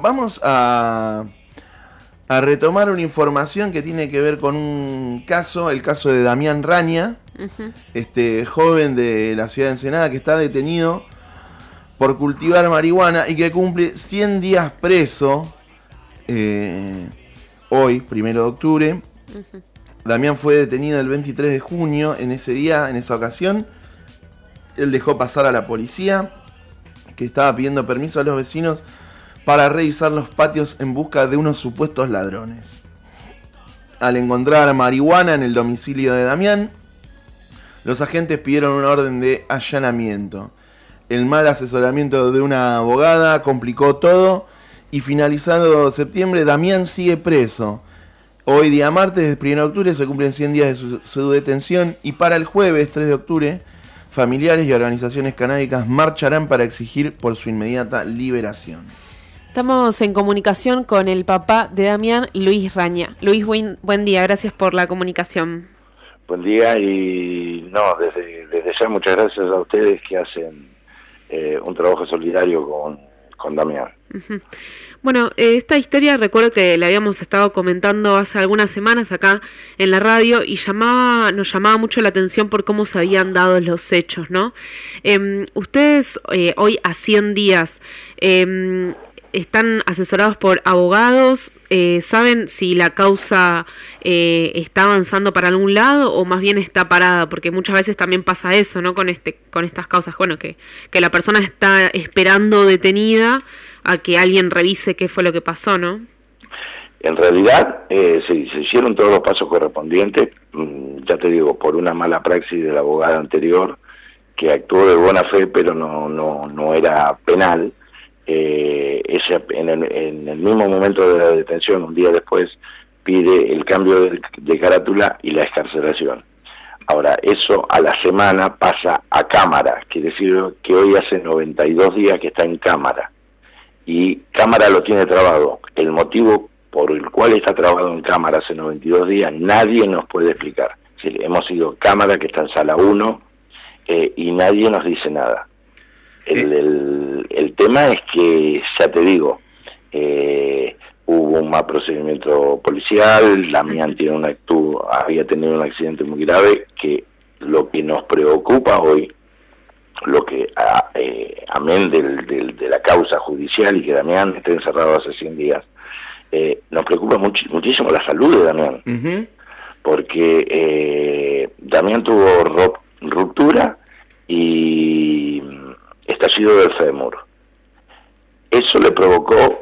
vamos a retomar una información que tiene que ver con un caso, el caso de Damián Raña, joven de la ciudad de Ensenada que está detenido por cultivar marihuana y que cumple 100 días preso hoy, 1 de octubre. Damián fue detenido el 23 de junio, en esa ocasión. Él dejó pasar a la policía, que estaba pidiendo permiso a los vecinos para revisar los patios en busca de unos supuestos ladrones. Al encontrar marihuana en el domicilio de Damián, los agentes pidieron una orden de allanamiento. El mal asesoramiento de una abogada complicó todo y finalizado septiembre, Damián sigue preso. Hoy día martes, 1 de octubre, se cumplen 100 días de su detención y para el jueves 3 de octubre, familiares y organizaciones canábicas marcharán para exigir por su inmediata liberación. Estamos en comunicación con el papá de Damián, Luis Raña. Luis, buen día, gracias por la comunicación. Buen día y desde ya muchas gracias a ustedes que hacen un trabajo solidario con Damián. Uh-huh. Bueno, esta historia recuerdo que la habíamos estado comentando hace algunas semanas acá en la radio y nos llamaba mucho la atención por cómo se habían dado los hechos, ¿no? Ustedes hoy a 100 días están asesorados por abogados, ¿saben si la causa está avanzando para algún lado o más bien está parada? Porque muchas veces también pasa eso, ¿no? Con estas causas, bueno, que la persona está esperando detenida a que alguien revise qué fue lo que pasó, ¿no? En realidad, sí, se hicieron todos los pasos correspondientes, ya te digo, por una mala praxis de la abogada anterior, que actuó de buena fe, pero no era penal. Ella en el mismo momento de la detención, un día después, pide el cambio de carátula y la excarcelación. Ahora, eso a la semana pasa a cámara, quiere decir que hoy hace 92 días que está en cámara, y cámara lo tiene trabado. El motivo por el cual está trabado en cámara hace 92 días, nadie nos puede explicar. Sí, hemos ido a cámara, que está en sala 1, y nadie nos dice nada. El tema es que, ya te digo, hubo un mal procedimiento policial, Damián había tenido un accidente muy grave, que lo que nos preocupa hoy, lo que amén de la causa judicial y que Damián esté encerrado hace 100 días, nos preocupa muchísimo la salud de Damián, porque Damián tuvo ruptura y estallido del fémur. Eso le provocó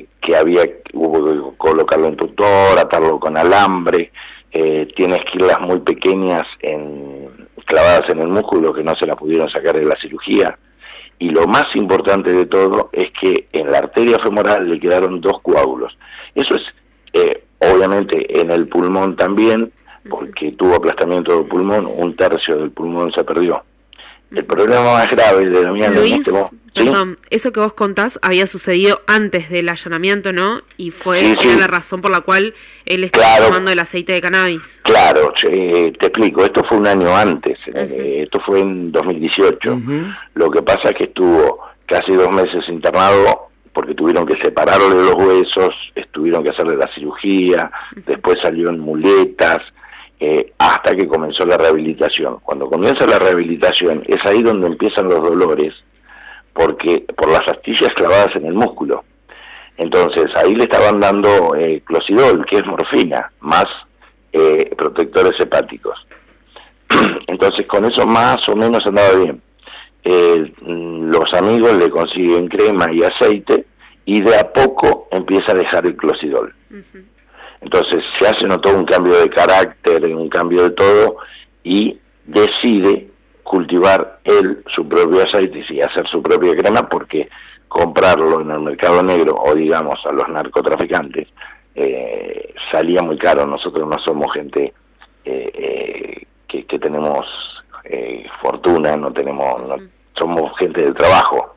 hubo que colocarlo en tutor, atarlo con alambre, tiene esquilas muy pequeñas clavadas en el músculo que no se la pudieron sacar de la cirugía, y lo más importante de todo es que en la arteria femoral le quedaron 2 coágulos. Eso es, obviamente, en el pulmón también, porque tuvo aplastamiento del pulmón, 1/3 del pulmón se perdió. El problema más grave de Damián Luis, en este momento... Perdón, eso que vos contás había sucedido antes del allanamiento, ¿no? Y era la razón por la cual él estaba tomando el aceite de cannabis. Claro, te explico, esto fue un año antes, esto fue en 2018. Lo que pasa es que estuvo casi 2 meses internado porque tuvieron que separarle los huesos, tuvieron que hacerle la cirugía, después salió en muletas, hasta que comenzó la rehabilitación. Cuando comienza la rehabilitación es ahí donde empiezan los dolores, porque por las astillas clavadas en el músculo. Entonces ahí le estaban dando clocidol, que es morfina, más protectores hepáticos. Entonces con eso más o menos andaba bien. Los amigos le consiguen crema y aceite y de a poco empieza a dejar el clocidol. Entonces se notó un cambio de carácter, un cambio de todo, y decide cultivar él su propio aceite y hacer su propia crema, porque comprarlo en el mercado negro o digamos a los narcotraficantes salía muy caro. Nosotros no somos gente que tenemos fortuna, somos gente del trabajo.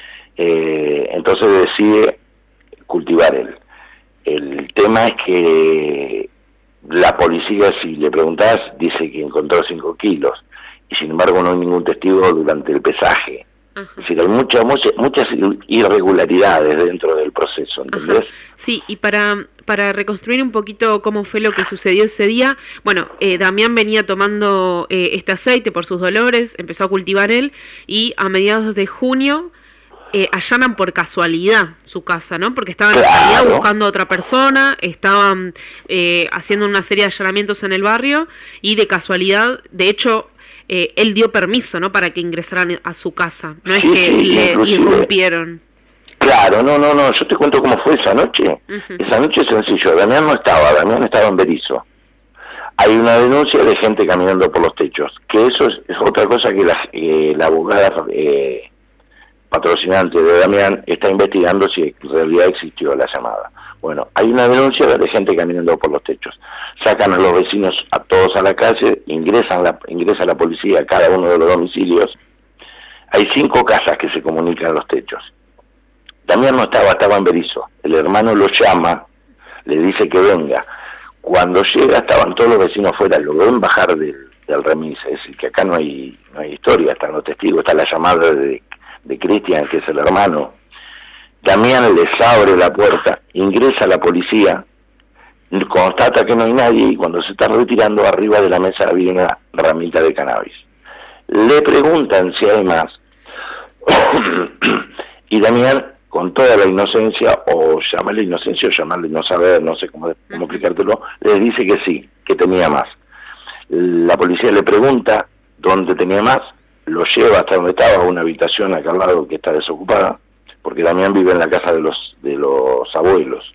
Entonces decide cultivar él. El tema es que la policía, si le preguntás, dice que encontró 5 kilos, y sin embargo no hay ningún testigo durante el pesaje. Es decir, hay muchas irregularidades dentro del proceso, ¿entendés? Ajá. Sí, y para reconstruir un poquito cómo fue lo que sucedió ese día, bueno, Damián venía tomando este aceite por sus dolores, empezó a cultivar él, y a mediados de junio allanan por casualidad su casa, ¿no? Porque estaban en realidad buscando a otra persona, estaban haciendo una serie de allanamientos en el barrio, y de casualidad, de hecho, él dio permiso, ¿no? Para que ingresaran a su casa, no es que le irrumpieron. Claro, no, yo te cuento cómo fue esa noche. Esa noche es sencillo, Damián no estaba, Damián estaba en Berisso. Hay una denuncia de gente caminando por los techos, que eso es otra cosa que la abogada patrocinante de Damián está investigando si en realidad existió la llamada. Bueno, hay una denuncia de gente caminando por los techos. Sacan a los vecinos a todos a la calle, ingresa la policía a cada uno de los domicilios. Hay 5 casas que se comunican en los techos. Damián no estaba en Berisso. El hermano lo llama, le dice que venga. Cuando llega estaban todos los vecinos afuera, lo ven bajar del remis. Es decir, que acá no hay historia, están los testigos, está la llamada de Cristian, que es el hermano. Damián les abre la puerta, ingresa la policía, constata que no hay nadie, y cuando se están retirando, arriba de la mesa había una ramita de cannabis. Le preguntan si hay más, y Damián, con toda la inocencia, o llamarle inocencia, o llamarle no saber, no sé cómo explicártelo, les dice que sí, que tenía más. La policía le pregunta dónde tenía más, lo lleva hasta donde estaba, una habitación acá al lado que está desocupada, porque Damián vive en la casa de los abuelos.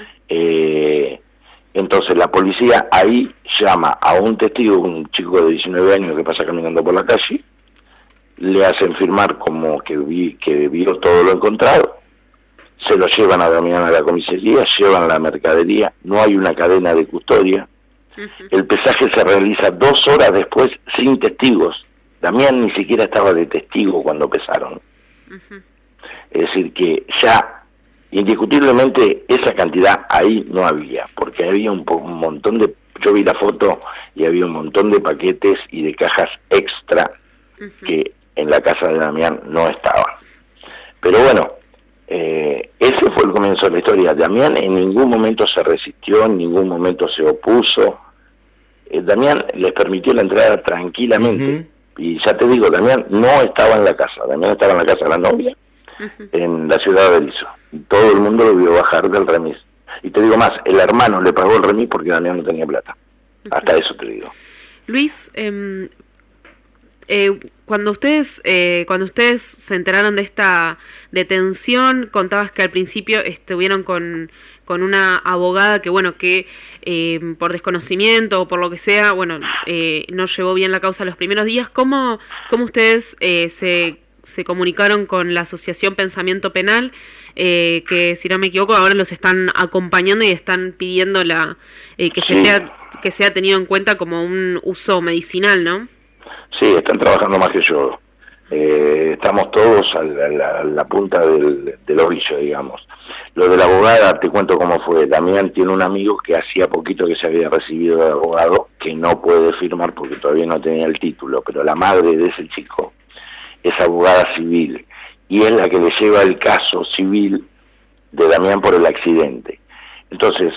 Entonces la policía ahí llama a un testigo, un chico de 19 años que pasa caminando por la calle, le hacen firmar como que vio todo lo encontrado, se lo llevan a Damián a la comisaría, llevan la mercadería, no hay una cadena de custodia, el pesaje se realiza 2 horas después sin testigos. Damián ni siquiera estaba de testigo cuando pesaron. Es decir, que ya indiscutiblemente esa cantidad ahí no había, porque había un montón de... Yo vi la foto y había un montón de paquetes y de cajas extra que en la casa de Damián no estaban. Pero bueno, ese fue el comienzo de la historia. Damián en ningún momento se resistió, en ningún momento se opuso. Damián les permitió la entrada tranquilamente. Y ya te digo, Damián no estaba en la casa, Damián estaba en la casa de la novia, en la ciudad de Berisso. Y todo el mundo lo vio bajar del remis. Y te digo más, el hermano le pagó el remis porque Damián no tenía plata. Hasta eso te digo. Luis, cuando ustedes se enteraron de esta detención, contabas que al principio estuvieron con una abogada que por desconocimiento o por lo que sea, no llevó bien la causa los primeros días. ¿Cómo ustedes se comunicaron con la Asociación Pensamiento Penal, que si no me equivoco ahora los están acompañando y están pidiendo que sea tenido en cuenta como un uso medicinal, ¿no? Sí, están trabajando más que yo. Estamos todos a la punta del ovillo, digamos. Lo de la abogada, te cuento cómo fue. Damián tiene un amigo que hacía poquito que se había recibido de abogado, que no puede firmar porque todavía no tenía el título, pero la madre de ese chico es abogada civil, y es la que le lleva el caso civil de Damián por el accidente. Entonces,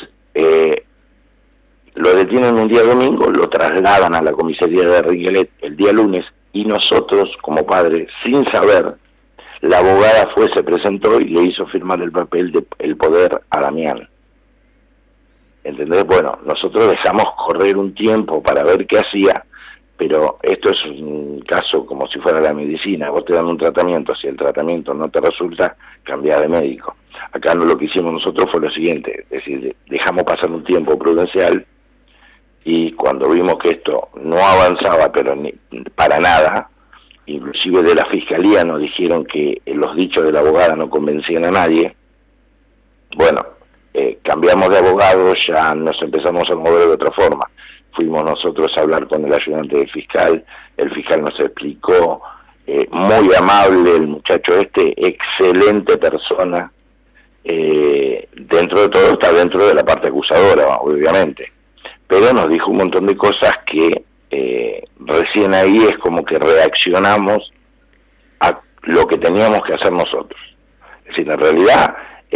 lo detienen un día domingo, lo trasladan a la comisaría de Ringelet el día lunes, y nosotros, como padres, sin saber, la abogada se presentó y le hizo firmar el papel del poder a Damián. ¿Entendés? Bueno, nosotros dejamos correr un tiempo para ver qué hacía, pero esto es un caso como si fuera la medicina. Vos te dan un tratamiento, si el tratamiento no te resulta, cambiás de médico. Acá lo que hicimos nosotros fue lo siguiente, es decir, dejamos pasar un tiempo prudencial, y cuando vimos que esto no avanzaba, pero para nada, inclusive de la fiscalía nos dijeron que los dichos de la abogada no convencían a nadie, bueno, cambiamos de abogado, ya nos empezamos a mover de otra forma. Fuimos nosotros a hablar con el ayudante del fiscal, el fiscal nos explicó, muy amable el muchacho excelente persona, dentro de todo está dentro de la parte acusadora, obviamente, pero nos dijo un montón de cosas que recién ahí es como que reaccionamos a lo que teníamos que hacer nosotros. Es decir, en realidad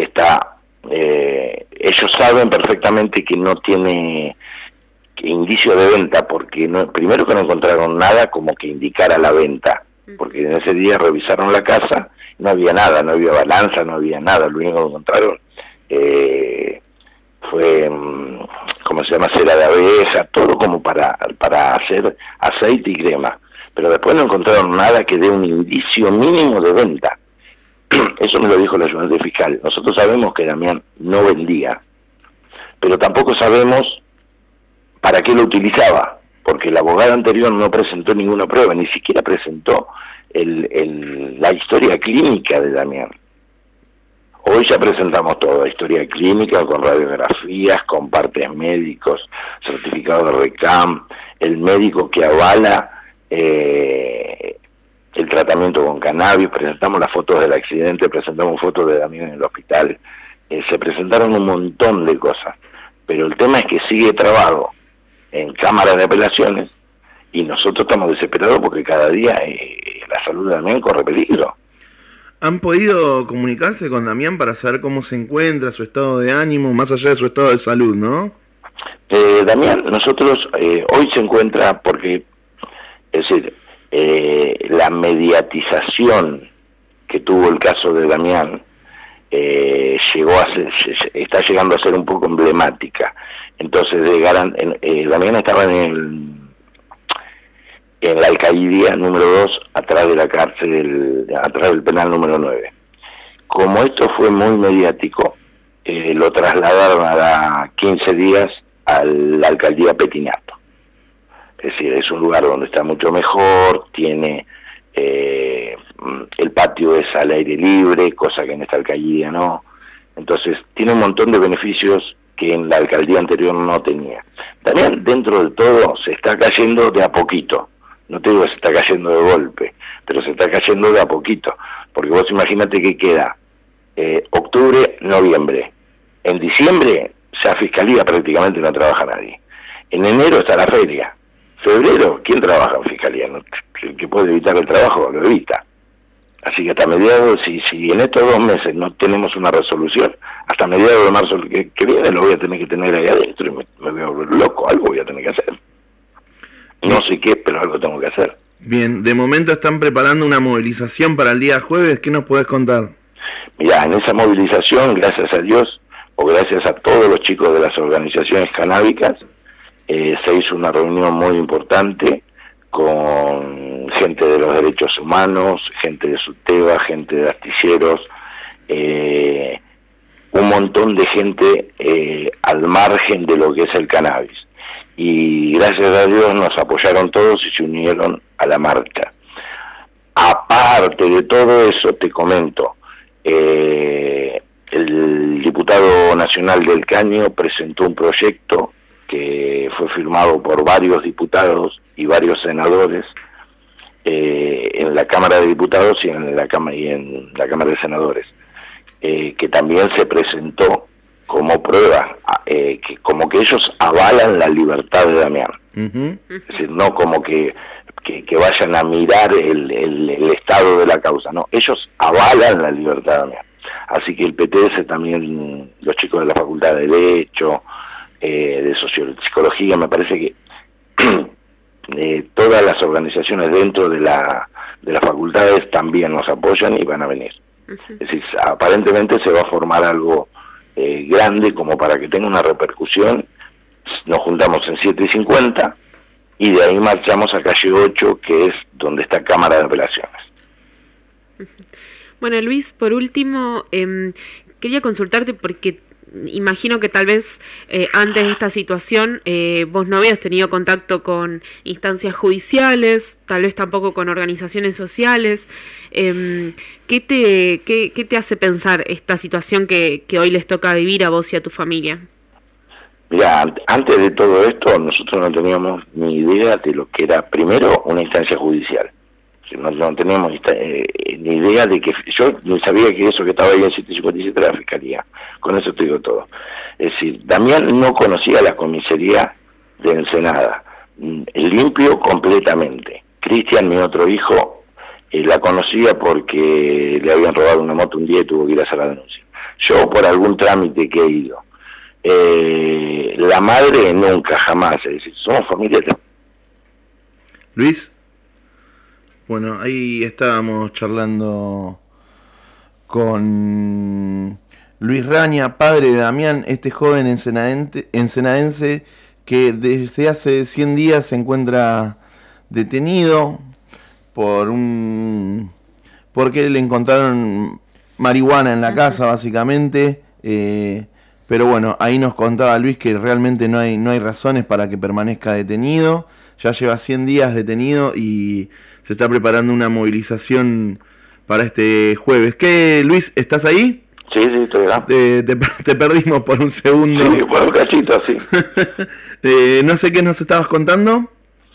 ellos saben perfectamente que no tiene indicio de venta, porque primero que no encontraron nada como que indicara la venta, porque en ese día revisaron la casa, no había nada, no había balanza, no había nada, lo único que encontraron fue, ¿cómo se llama?, cera de abeja, todo como para hacer aceite y crema, pero después no encontraron nada que dé un indicio mínimo de venta. Eso me lo dijo el ayudante fiscal. Nosotros sabemos que Damián no vendía, pero tampoco sabemos para qué lo utilizaba, porque el abogado anterior no presentó ninguna prueba, ni siquiera presentó la historia clínica de Damián. Hoy ya presentamos toda historia clínica, con radiografías, con partes médicos, certificado de RECAM, el médico que avala el tratamiento con cannabis, presentamos las fotos del accidente, presentamos fotos de Damián en el hospital, se presentaron un montón de cosas, pero el tema es que sigue trabado en cámaras de apelaciones y nosotros estamos desesperados porque cada día la salud de Damián corre peligro. ¿Han podido comunicarse con Damián para saber cómo se encuentra, su estado de ánimo, más allá de su estado de salud, no? Damián, nosotros hoy se encuentra porque, es decir, la mediatización que tuvo el caso de Damián está llegando a ser un poco emblemática. Entonces, Damián estaba en la alcaldía número 2, atrás de la cárcel, atrás del penal número 9. Como esto fue muy mediático, lo trasladaron a 15 días a la alcaldía Petinato. Es decir, es un lugar donde está mucho mejor, tiene el patio es al aire libre, cosa que en esta alcaldía no. Entonces, tiene un montón de beneficios que en la alcaldía anterior no tenía. También, dentro de todo, se está cayendo de a poquito. No te digo que se está cayendo de golpe, pero se está cayendo de a poquito. Porque vos imagínate que queda octubre, noviembre. En diciembre, ya Fiscalía prácticamente no trabaja nadie. En enero está la feria. Febrero, ¿quién trabaja en Fiscalía? El que puede evitar el trabajo, lo evita. Así que hasta mediados, si en estos 2 meses no tenemos una resolución, hasta mediados de marzo que viene lo voy a tener que tener ahí adentro y me voy a volver loco, algo voy a tener que hacer. No sé qué, pero algo tengo que hacer. Bien, de momento están preparando una movilización para el día jueves, ¿qué nos podés contar? Mirá, en esa movilización, gracias a Dios, o gracias a todos los chicos de las organizaciones canábicas, se hizo una reunión muy importante con gente de los derechos humanos, gente de SUTEBA, gente de astilleros, un montón de gente al margen de lo que es el cannabis. Y gracias a Dios nos apoyaron todos y se unieron a la marcha. Aparte de todo eso, te comento, el diputado nacional del Caño presentó un proyecto que fue firmado por varios diputados y varios senadores en la Cámara de Diputados y en la Cámara de Senadores, que también se presentó como prueba, como que ellos avalan la libertad de Damián. Es decir, no como que vayan a mirar el estado de la causa, no, ellos avalan la libertad de Damián. Así que el PTS también, los chicos de la Facultad de Derecho, de Psicología, me parece que todas las organizaciones dentro de las facultades también nos apoyan y van a venir. Es decir, aparentemente se va a formar algo grande como para que tenga una repercusión. Nos juntamos en 7:50 y de ahí marchamos a calle 8, que es donde está Cámara de Apelaciones. Bueno, Luis, por último, quería consultarte porque imagino que tal vez antes de esta situación vos no habías tenido contacto con instancias judiciales, tal vez tampoco con organizaciones sociales. ¿Qué te hace pensar esta situación que hoy les toca vivir a vos y a tu familia? Mira, antes de todo esto nosotros no teníamos ni idea de lo que era primero una instancia judicial. No teníamos ni idea de que yo ni sabía que eso que estaba ahí en 757 era la Fiscalía. Con eso te digo todo. Es decir, Damián no conocía la comisaría de Ensenada, limpio completamente. Cristian, mi otro hijo, La conocía porque le habían robado una moto un día y tuvo que ir a hacer la denuncia. Yo por algún trámite que he ido. La madre nunca, jamás. Es decir, somos familia. Luis, bueno, ahí estábamos charlando con Luis Raña, padre de Damián, este joven ensenadense que desde hace 100 días se encuentra detenido porque le encontraron marihuana en la casa, básicamente. Pero bueno, ahí nos contaba Luis que realmente no hay razones para que permanezca detenido. Ya lleva 100 días detenido y se está preparando una movilización para este jueves. ¿Qué, Luis, estás ahí? Sí, estoy acá. Te perdimos por un segundo. Sí, por un cachito, sí. No sé qué nos estabas contando.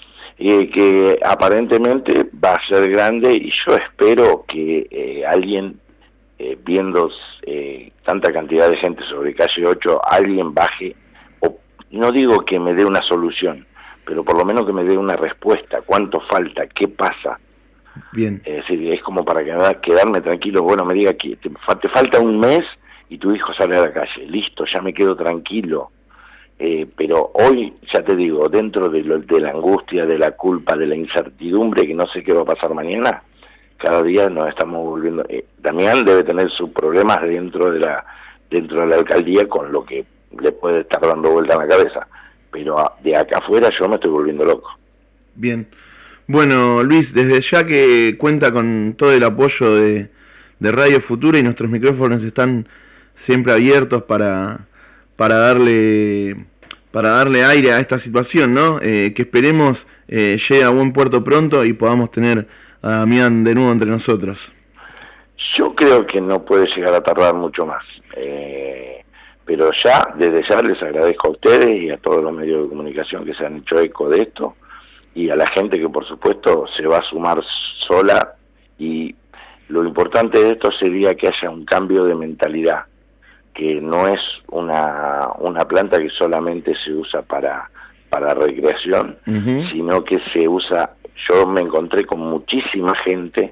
Que aparentemente va a ser grande y yo espero que alguien, viendo tanta cantidad de gente sobre calle 8, alguien baje, o no digo que me dé una solución, pero por lo menos que me dé una respuesta. ¿Cuánto falta? ¿Qué pasa? Bien. Es decir, es como para quedarme tranquilo. Bueno, me diga que te falta un mes y tu hijo sale a la calle. Listo, ya me quedo tranquilo. Pero hoy, ya te digo, dentro de la angustia, de la culpa, de la incertidumbre, que no sé qué va a pasar mañana, cada día nos estamos volviendo... Damián debe tener sus problemas dentro de la alcaldía con lo que le puede estar dando vuelta en la cabeza. Pero de acá afuera yo me estoy volviendo loco. Bien. Bueno, Luis, desde ya que cuenta con todo el apoyo de Radio Futura y nuestros micrófonos están siempre abiertos para darle aire a esta situación, ¿no? Que esperemos llegue a buen puerto pronto y podamos tener a Damián de nuevo entre nosotros. Yo creo que no puede llegar a tardar mucho más. Pero desde ya les agradezco a ustedes y a todos los medios de comunicación que se han hecho eco de esto, y a la gente que por supuesto se va a sumar sola, y lo importante de esto sería que haya un cambio de mentalidad, que no es una planta que solamente se usa para recreación, sino que se usa... Yo me encontré con muchísima gente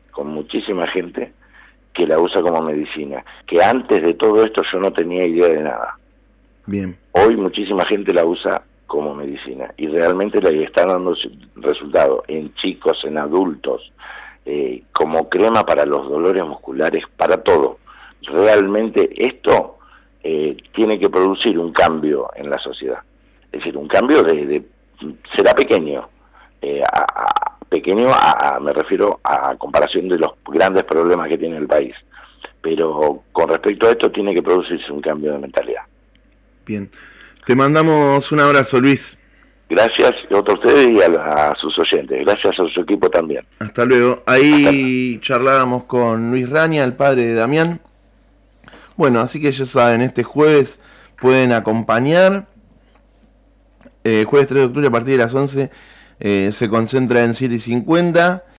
que la usa como medicina, que antes de todo esto yo no tenía idea de nada. Bien. Hoy muchísima gente la usa como medicina y realmente le están dando resultados en chicos, en adultos, como crema para los dolores musculares, para todo. Realmente esto tiene que producir un cambio en la sociedad. Es decir, un cambio será pequeño, me refiero a comparación de los grandes problemas que tiene el país, pero con respecto a esto tiene que producirse un cambio de mentalidad. Bien, te mandamos un abrazo, Luis. Gracias a ustedes y a sus oyentes, gracias a su equipo también. Hasta luego. Ahí charlábamos con Luis Raña, el padre de Damián. Bueno, así que ya saben, este jueves pueden acompañar, jueves 3 de octubre a partir de las 11. Se concentra en 7:50